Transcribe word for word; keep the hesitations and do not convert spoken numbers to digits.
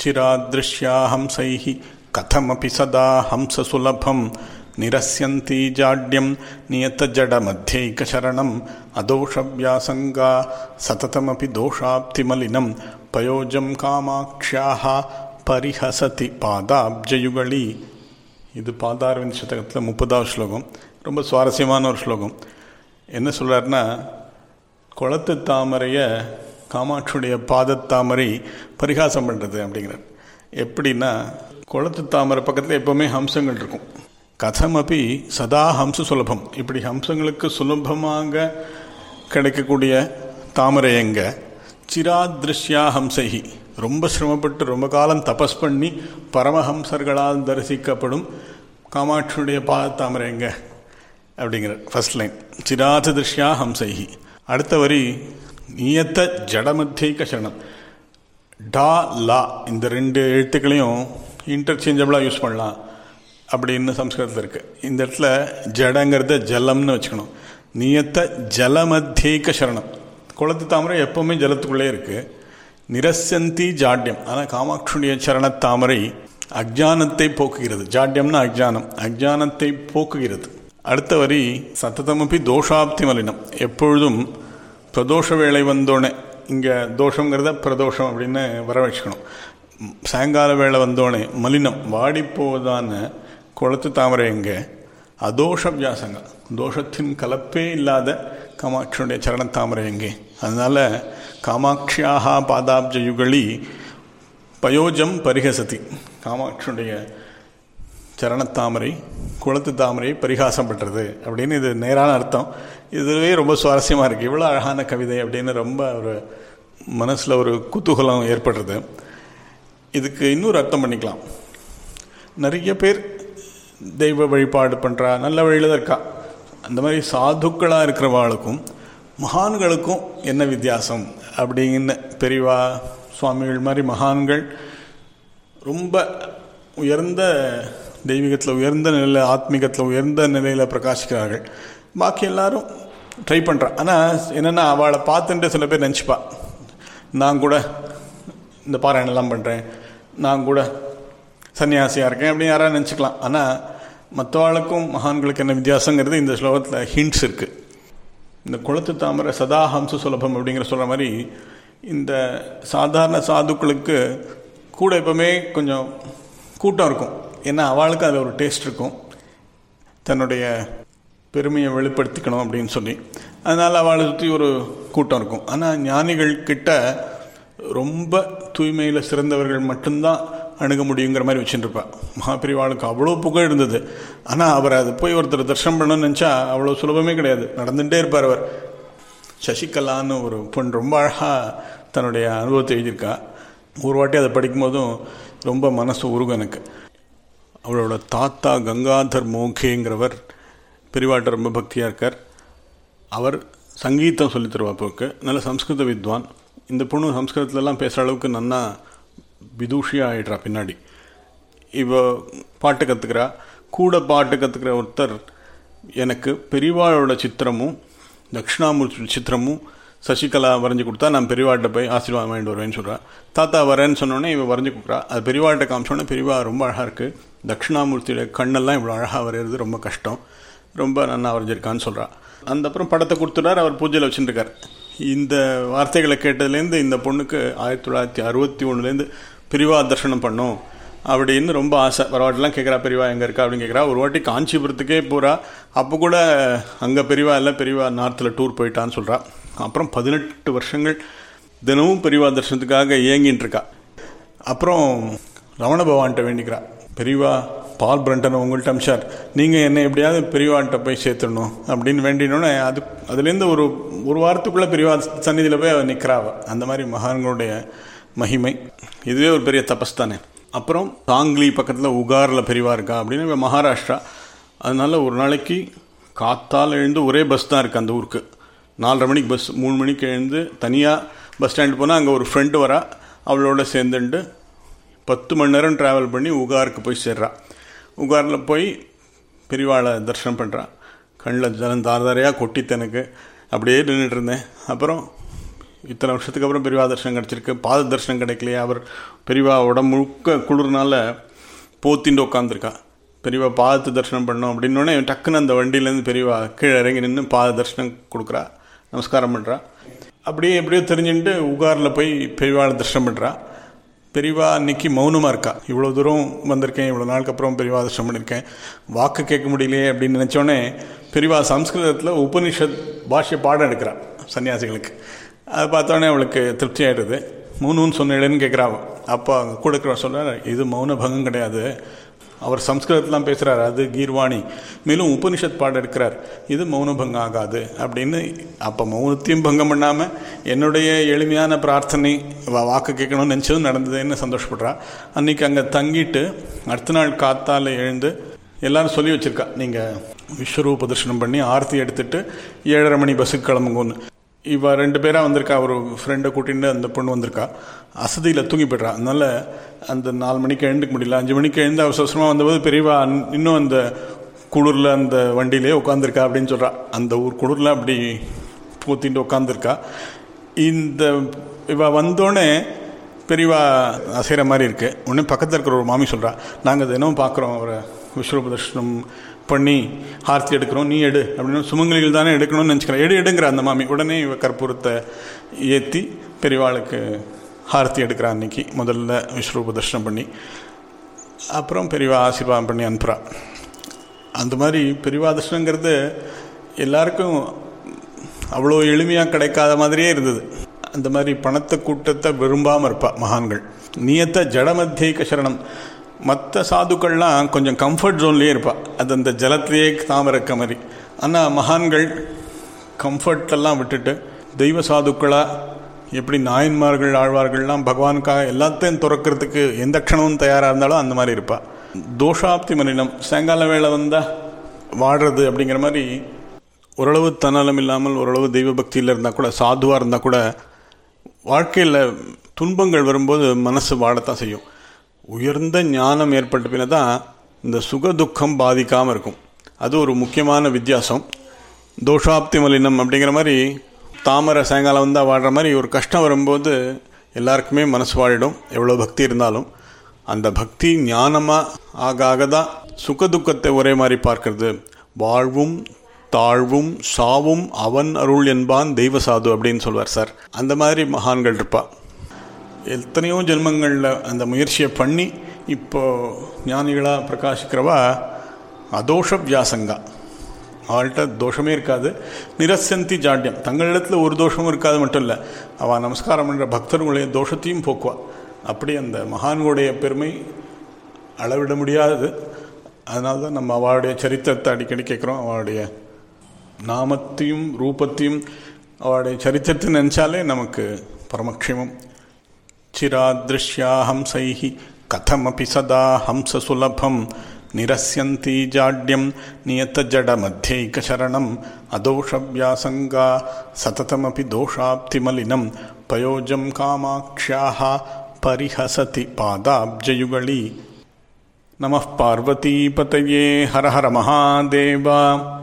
चिरादृश्या हंसैः कथमपि सदा हंससुलभं निरस्यन्ति जाड्यं नियतजडमध्यैकशरणम् अदोषव्यासङ्गा सततमपि दोषाप्तिमलिनं पयोजं कामाक्ष्याः परिहसति பாதாப்ஜயுகளி. இது பாதாரவிந்த் சதகத்தில் முப்பதாவது ஸ்லோகம். ரொம்ப சுவாரஸ்யமான ஒரு ஸ்லோகம். என்ன சொல்கிறாருன்னா, குளத்து தாமரையை காமாட்சியுடைய பாதத்தாமரை பரிகாசம் பண்ணுறது அப்படிங்கிறார். எப்படின்னா, குளத்து தாமரை பக்கத்தில் எப்போவுமே ஹம்சங்கள் இருக்கும். கதமபி சதா ஹம்ச சுலபம், இப்படி ஹம்சங்களுக்கு சுலபமாக கிடைக்கக்கூடிய தாமரை எங்க? சிராதிருஷ்யா ஹம்சைஹி, ரொம்ப சிரமப்பட்டு ரொம்ப காலம் தபஸ் பண்ணி பரமஹம்சர்களால் தரிசிக்கப்படும் காமாட்சியுடைய பாதத்தாமரை எங்க அப்படிங்கிறார். ஃபர்ஸ்ட் லைன் சிராதிருஷ்யா ஹம்சைஹி. அடுத்த வரி நியத்த ஜடமத்தியைக சரணம். டா லா இந்த ரெண்டு எழுத்துக்களையும் இன்டர்சேஞ்சபிளாக யூஸ் பண்ணலாம் அப்படின்னு சம்ஸ்கிருதத்தில் இருக்குது. இந்த இடத்துல ஜடங்கிறத ஜலம்னு வச்சுக்கணும். நியத்த ஜலமத்தியைக சரணம். குளத்து தாமரை எப்போவுமே ஜலத்துக்குள்ளே இருக்குது. நிரசந்தி ஜாட்யம், ஆனால் காமாட்சியுடைய சரண தாமரை அஜானத்தை போக்குகிறது. ஜாட்யம்னா அஜானம், அஜானத்தை போக்குகிறது. அடுத்த வரி சத்ததமப்பி தோஷாப்தி மலினம், எப்பொழுதும் பிரதோஷ வேளை வந்தோடனே, இங்கே தோஷங்கிறத பிரதோஷம் அப்படின்னு வர வச்சுக்கணும். சாயங்கால வேளை வந்தோடனே மலினம் வாடிப்போவதான குளத்து தாமரை எங்கே? அதோஷ வியாசங்க, தோஷத்தின் கலப்பே இல்லாத காமாட்சியுடைய சரண தாமரை எங்கே? அதனால் காமாட்சியாக பாதாப்ஜயுகளி பயோஜம் பரிகசதி, காமாட்சியுடைய சரணத்தாமரை குளத்து தாமரை பரிகாசம் பண்ணுறது அப்படின்னு இது நேரான அர்த்தம். இதுவே ரொம்ப சுவாரஸ்யமாக இருக்குது. இவ்வளோ அழகான கவிதை அப்படின்னு ரொம்ப ஒரு மனசில் ஒரு குதூகலம் ஏற்படுறது. இதுக்கு இன்னொரு அர்த்தம் பண்ணிக்கலாம். நிறைய பேர் தெய்வ வழிபாடு பண்ணுறா, நல்ல வழியில் தான் இருக்கா. அந்த மாதிரி சாதுக்களாக இருக்கிறவாளுக்கும் மகான்களுக்கும் என்ன வித்தியாசம் அப்படின்னு பெரியவா சுவாமிகள் மாதிரி மகான்கள் ரொம்ப உயர்ந்த தெய்வீகத்தில் உயர்ந்த நிலையில், ஆத்மீகத்தில் உயர்ந்த நிலையில் பிரகாசிக்கிறார்கள். பாக்கி எல்லாரும் ட்ரை பண்ணுறான். ஆனால் என்னென்னா, அவளை பார்த்துட்டு சில பேர் நினச்சிப்பா, நான் கூட இந்த பாராயணெல்லாம் பண்ணுறேன், நான் கூட சன்னியாசியாக இருக்கேன் அப்படின்னு யாராவது நினச்சிக்கலாம். ஆனால் மற்றவாளுக்கும் மகான்களுக்கு என்ன வித்தியாசங்கிறது இந்த ஸ்லோகத்தில் ஹிண்ட்ஸ் இருக்குது. இந்த குளத்து தாமரை சதா ஹம்ச சுலபம் அப்படிங்கிற சொல்கிற மாதிரி, இந்த சாதாரண சாதுக்களுக்கு கூட எப்பவுமே கொஞ்சம் கூட்டம் இருக்கும். ஏன்னா அவளுக்கு அதில் ஒரு டேஸ்ட் இருக்கும், தன்னுடைய பெருமையை வெளிப்படுத்திக்கணும் அப்படின்னு சொல்லி. அதனால் அவளை சுற்றி ஒரு கூட்டம் இருக்கும். ஆனால் ஞானிகள் கிட்ட ரொம்ப தூய்மையில் சிறந்தவர்கள் மட்டும்தான் அணுக முடியுங்கிற மாதிரி வச்சுட்டுருப்பாள். மகாபிரிவாளுக்கு அவ்வளோ புகழ் இருந்தது. ஆனால் அவர் அது போய் ஒருத்தர் தரிசனம் பண்ணணும்னு நினச்சா அவ்வளோ சுலபமே கிடையாது, நடந்துகிட்டே இருப்பார் அவர். சசிகலான்னு ஒரு பொண்ணு ரொம்ப அழகாக தன்னுடைய அனுபவத்தை எழுதியிருக்கா. ஒரு வாட்டி அதை படிக்கும்போதும் ரொம்ப மனசு உருகும் எனக்கு. அவளோட தாத்தா கங்காதர் மோகேங்கிறவர் பெரியவாட்ட ரொம்ப பக்தியாக இருக்கார். அவர் சங்கீதம் சொல்லி தருவார். போக்கு நல்ல சம்ஸ்கிருத வித்வான். இந்த பொண்ணு சம்ஸ்கிருதத்துலலாம் பேசுகிற அளவுக்கு நன்னா விதூஷியாக ஆகிடுறா. பின்னாடி இவ பாட்டு கற்றுக்கிறா. கூட பாட்டு கற்றுக்கிற ஒருத்தர் எனக்கு பெரியவாளோட சித்திரமும் தட்சிணாமூர்த்தி சித்திரமும் சசிகலா வரைஞ்சி கொடுத்தா நான் பெரியவாட்ட போய் ஆசீர்வாதம் வாங்கிட்டு வருவேன்னு சொல்கிறா. தாத்தா வரேன்னு சொன்னோடனே இவன் வரைஞ்சி கொடுக்குறா. அது பெரியவாட்ட காமிச்சோடனே பெரியவா ரொம்ப அழகாக இருக்குது, தட்சிணாமூர்த்தியோட கண்ணெல்லாம் இவ்வளோ அழகாக வரைகிறது ரொம்ப கஷ்டம், ரொம்ப நல்லா வரைஞ்சிருக்கான்னு சொல்கிறா. அந்த அப்புறம் படத்தை கொடுத்துட்டார். அவர் பூஜையில் வச்சுட்டுருக்கார். இந்த வார்த்தைகளை கேட்டதுலேருந்து இந்த பொண்ணுக்கு ஆயிரத்தி தொள்ளாயிரத்தி அறுபத்தி ஒன்றுலேருந்து பெரியவா தர்சனம் பண்ணோம் அப்படின்னு ரொம்ப ஆசை. வரவாட்டெலாம் கேட்குறா, பெரியவா எங்கே இருக்கா அப்படின்னு கேட்குறா. ஒரு வாட்டி காஞ்சிபுரத்துக்கே போகிறா. அப்போ கூட அங்கே பெரியவா இல்லை, பெரியவா நார்த்தில் டூர் போயிட்டான்னு சொல்கிறா. அப்புறம் பதினெட்டு வருஷங்கள் தினமும் பெரியவா தர்சனத்துக்காக ஏங்கின்னு இருக்கா. அப்புறம் ரமண பகவான்கிட்ட வேண்டிக்கிறா, பெரியவா பால் பிரண்டன் உங்கள்கிட்ட அம்சார், நீங்கள் என்னை எப்படியாவது பெரியவான்கிட்ட போய் சேர்த்துடணும் அப்படின்னு வேண்டினோன்னே அது அதுலேருந்து ஒரு ஒரு வாரத்துக்குள்ளே பெரியவா சந்நிதியில் போய் அவள் நிற்கிறாவ. அந்த மாதிரி மகான்களுடைய மகிமை இதுவே ஒரு பெரிய தபஸ் தானே. அப்புறம் சாங்லி பக்கத்தில் உகாரில் பெரியவா இருக்கா அப்படின்னு மகாராஷ்டிரா. அதனால் ஒரு நாளைக்கு காத்தால் எழுந்து ஒரே பஸ் தான் இருக்குது அந்த ஊருக்கு. நாலரை மணிக்கு பஸ், மூணு மணிக்கு எழுந்து தனியாக பஸ் ஸ்டாண்டு போனால் அங்கே ஒரு ஃப்ரெண்டு வரா. அவளோட சேர்ந்துட்டு பத்து மணி நேரம் ட்ராவல் பண்ணி உகாருக்கு போய் சேர்றா. உகாரில் போய் பெரியவாளை தரிசனம் பண்ணுறான். கண்ணில் ஜலம் தார தாரையாக கொட்டித்து எனக்கு அப்படியே நின்றுட்டு இருந்தேன். அப்புறம் இத்தனை வருஷத்துக்கு அப்புறம் பெரியவா தரிசனம் கிடச்சிருக்கு, பாத தரிசனம் கிடைக்கலையே. அவர் பெரியவா உடம்பு முழுக்க குளிர்னால போத்திண்டு உட்காந்துருக்கா. பெரியவா பாதத்து தரிசனம் பண்ணோம் அப்படின்னோடனே டக்குன்னு அந்த வண்டியிலேருந்து பெரியவா கீழே இறங்கி நின்று பாத தரிசனம் கொடுக்குறா, நமஸ்காரம் பண்ணுறா. அப்படியே எப்படியோ தெரிஞ்சுட்டு உகாரில் போய் பெரியவாளை தரிசனம் பண்ணுறா. பெரியவா அன்னைக்கு மௌனமாக இருக்கா. இவ்வளோ தூரம் வந்திருக்கேன், இவ்வளோ நாளுக்கு அப்புறம் பெரியவா தரிசனம் பண்ணியிருக்கேன், வாக்கு கேட்க முடியலையே அப்படின்னு நினச்சோடனே பெரியவா சம்ஸ்கிருதத்தில் உபனிஷத் பாஷ்ய பாடம் எடுக்கிறா சன்னியாசிகளுக்கு. அதை பார்த்தோன்னே அவளுக்கு திருப்தி ஆகிடுது. மௌனம்னு சொன்னேன்னு கேட்குறா. அப்போ அங்கே கூட இருக்கிற சொல்கிறார், இது மௌன பங்கம் கிடையாது, அவர் சம்ஸ்கிருதத்திலாம் பேசுகிறார், அது கீர்வாணி, மேலும் உபனிஷத் பாடம் எடுக்கிறார், இது மௌனபங்கம் ஆகாது அப்படின்னு. அப்போ மௌனத்தையும் பங்கம் பண்ணாமல் என்னுடைய எளிமையான பிரார்த்தனை வாக்கு கேட்கணும்னு நினச்சதும் நடந்ததுன்னு சந்தோஷப்படுறா. அன்றைக்கி அங்கே தங்கிட்டு அடுத்த நாள் காத்தால் எழுந்து எல்லோரும் சொல்லி வச்சுருக்கா, நீங்கள் விஸ்வரூப தரிசனம் பண்ணி ஆர்த்தி எடுத்துகிட்டு ஏழரை மணி பஸ்ஸுக்கு கிளம்புங்கன்னு. இவ ரெண்டு பேராக வந்திருக்கா, ஒரு ஃப்ரெண்டை கூட்டிகிட்டு அந்த பொண்ணு வந்திருக்கா. அசதியில் தூங்கி போய்ட்றா. அதனால் அந்த நாலு மணிக்கு எழுந்துக்க முடியல. அஞ்சு மணிக்கு எழுந்து அவசரமாக வந்தபோது பெரியவா இன்னும் அந்த குளிரில் அந்த வண்டியிலே உட்காந்துருக்கா அப்படின்னு சொல்கிறா. அந்த ஊர் குளிரில் அப்படி பூத்திட்டு உட்காந்துருக்கா. இந்த இவ வந்தோடனே பெரியவா அசைகிற மாதிரி இருக்குது. உடனே பக்கத்தில் இருக்கிற ஒரு மாமி சொல்கிறா, நாங்கள் தினமும் பார்க்குறோம் அவரை விஸ்வரூப தரிசனம் பண்ணி ஆர்த்தி எடுக்கிறோம், நீ எடு அப்படின்னு. சுமங்கலிகள் தானே எடுக்கணும்னு நினச்சிக்கிறேன், எடு எடுங்கிற அந்த மாமி. உடனே இவ கற்பூரத்தை ஏற்றி பெரியவாளுக்கு ஆர்த்தி எடுக்கிறா. அன்றைக்கி முதல்ல விஸ்வரூப தரிசனம் பண்ணி அப்புறம் பெரியவா ஆசீர்வாதம் பண்ணி அனுப்புகிறா. அந்த மாதிரி பெரியவா தரிசனங்கிறது எல்லாருக்கும் அவ்வளோ எளிமையாக கிடைக்காத மாதிரியே இருந்தது. அந்த மாதிரி பணத்தை கூட்டத்தை விரும்பாமல் இருப்பா மகான்கள். நியத்த ஜடமத்தியைக சரணம். மற்ற சாதுக்கள்லாம் கொஞ்சம் கம்ஃபர்ட் ஜோன்லேயே இருப்பாள், அது அந்த ஜலத்திலேயே தாமரக்க மாதிரி. ஆனால் மகான்கள் கம்ஃபர்ட்டெல்லாம் விட்டுட்டு தெய்வ சாதுக்களாக எப்படி நாயன்மார்கள் ஆழ்வார்கள்லாம் பகவானுக்காக எல்லாத்தையும் துறக்கிறதுக்கு எந்த க்ஷணமும் தயாராக இருந்தாலும் அந்த மாதிரி இருப்பாள். தோஷாப்தி மலினம், சாயங்கால வேளை வந்தால் வாடுறது அப்படிங்கிற மாதிரி ஓரளவு தன்னலம் இல்லாமல் ஓரளவு தெய்வ பக்தியில் இருந்தால் கூட, சாதுவாக இருந்தால் கூட வாழ்க்கையில் துன்பங்கள் வரும்போது மனசு வாடத்தான் செய்யும். உயர்ந்த ஞானம் ஏற்பட்ட பின்ன தான் இந்த சுக துக்கம் பாதிக்காமல் இருக்கும். அது ஒரு முக்கியமான வித்தியாசம். தோஷாப்தி மலினம் அப்படிங்கிற மாதிரி தாமரை சாயங்காலம் வந்தால் வாடுற மாதிரி ஒரு கஷ்டம் வரும்போது எல்லாருக்குமே மனசு வாழிடும், எவ்வளோ பக்தி இருந்தாலும். அந்த பக்தி ஞானமாக ஆக ஆக தான் சுக துக்கத்தை ஒரே மாதிரி பார்க்கறது. வாழ்வும் தாழ்வும் சாவும் அவன் அருள் என்பான் தெய்வ சாது அப்படின்னு சொல்வார் சார். அந்த மாதிரி மகான்கள் இருப்பா. எத்தனையோ ஜென்மங்களில் அந்த முயற்சியை பண்ணி இப்போது ஞானிகளாக பிரகாசிக்கிறவா அதோஷ வியாசங்கா. அவள்கிட்ட தோஷமே இருக்காது. நிரசந்தி ஜாட்யம், தங்களிடத்தில் ஒரு தோஷமும் இருக்காது மட்டும் இல்லை, அவள் நமஸ்காரம் பண்ணுற பக்தர்களுடைய தோஷத்தையும் போக்குவா. அப்படி அந்த மகான்களுடைய பெருமை அளவிட முடியாதது. அதனால தான் நம்ம அவளுடைய சரித்திரத்தை அடிக்கடி கேட்குறோம். அவளுடைய நாமத்தையும் ரூபத்தையும் அவளுடைய சரித்திரத்தை நினச்சாலே நமக்கு பரமக்ஷேமம். சிராதிருஷ்யா ஹம்சைஹி கதமபி சதா ஹம்ச சுலபம் நிரஸ்யந்தி ஜாட்யம் நியத ஜட மத்தியைக சரணம் அதோஷ வியாசங்கா சததமபி தோஷாப்தி மலினம் பயோஜம் காமாக்ஷ்யாஹ பரிஹசதி பாதாப்ஜயுகளி. நமः பார்வதீபதயே. ஹர ஹர மகாதேவா.